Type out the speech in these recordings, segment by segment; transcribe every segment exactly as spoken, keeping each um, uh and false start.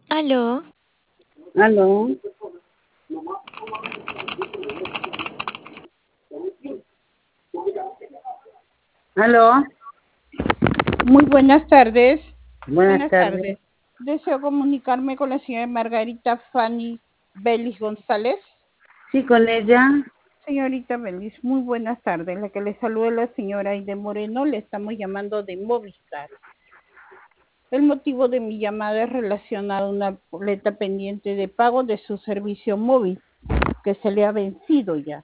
Aló, Aló, aló, Muy buenas tardes. buenas Buenas tardes. tardes. Deseo comunicarme con la señora Margarita Fanny Belis González. Sí, con ella. Señorita Belis, muy buenas tardes. La que le saluda la señora Aide Moreno, le estamos llamando de Movistar. El motivo de mi llamada es relacionado a una boleta pendiente de pago de su servicio móvil, que se le ha vencido ya.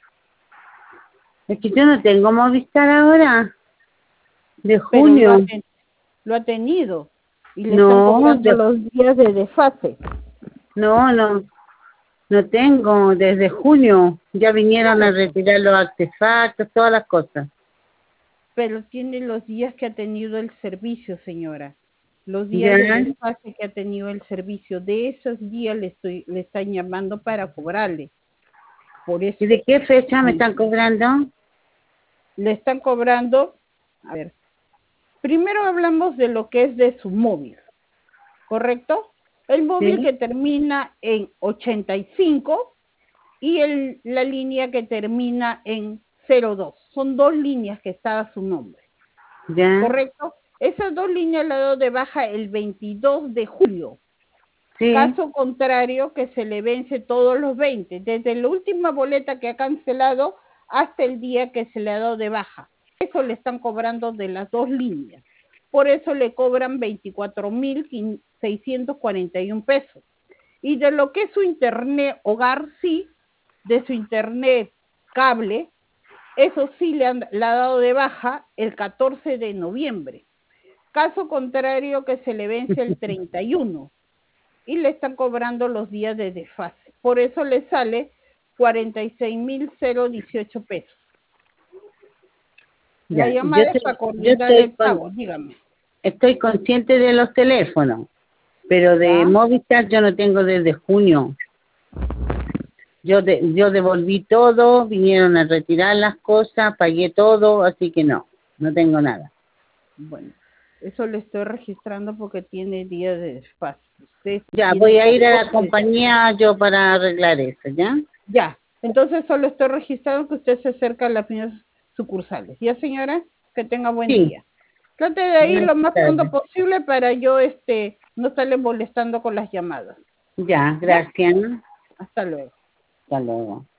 Es que yo no tengo Movistar ahora, de Pero lo ha, junio. ten- lo ha tenido y le están No, cobrando de- los días de desfase. no, no, no tengo desde junio. Ya vinieron a Claro, retirar los artefactos, todas las cosas. pero tiene los días que ha tenido el servicio, señora. Los días Ya. de desfase que ha tenido el servicio. De esos días le estoy, le están llamando para cobrarle. Por eso ¿Y de qué fecha me mm, están cobrando? le están cobrando. A ver, primero hablamos de lo que es de su móvil, ¿correcto? El móvil Sí, que termina en ochenta y cinco y el, la línea que termina en cero dos. Son dos líneas que está a su nombre. ya, ¿Correcto? Esas dos líneas la dio de baja el veintidós de julio. sí. Caso contrario, que se le vence todos los veinte, desde la última boleta que ha cancelado hasta el día que se le ha dado de baja. Eso le están cobrando de las dos líneas. Por eso le cobran veinticuatro mil seiscientos cuarenta y un pesos. Y de lo que es su internet hogar, sí, de su internet cable, eso sí le, han, le ha dado de baja el catorce de noviembre. Caso contrario, que se le vence el treinta y uno y le están cobrando los días de desfase. Por eso le sale cuarenta y seis mil dieciocho pesos. La Ya, yo llamada es para estoy, yo coordinar estoy el con, pago, dígame. estoy consciente de los teléfonos, pero de ¿Ya? Movistar yo no tengo desde junio. Yo de, yo devolví todo, vinieron a retirar las cosas, pagué todo, así que no, no tengo nada. Bueno, eso le estoy registrando porque tiene días de desfase. Usted Ya, tiene voy a ir a la catorce de... compañía yo para arreglar eso, ¿ya? Ya, entonces solo estoy registrando que usted se acerca a las primeras sucursales. Ya, señora, que tenga buen Sí, día. Trate de ir buenas lo más pronto tardes. posible para yo este no estarle molestando con las llamadas. Ya, ¿Ya? gracias. Hasta luego. Hasta luego.